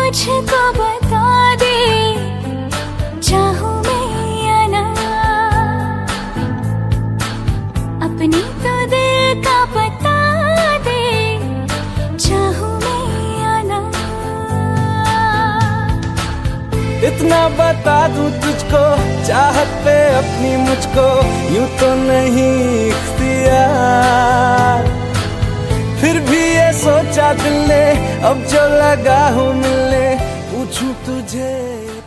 मुझको बता दे, चाहूं मैं या ना, अपनी तो दिल का बता दे, चाहूं मैं या ना। इतना बता दूं तुझको, चाहत पे अपनी मुझको यूं तो नहीं इख्तियार। फिर भी ये सोचा दिल ने, अब जो लगा हूं मिलने, पूछूं तुझे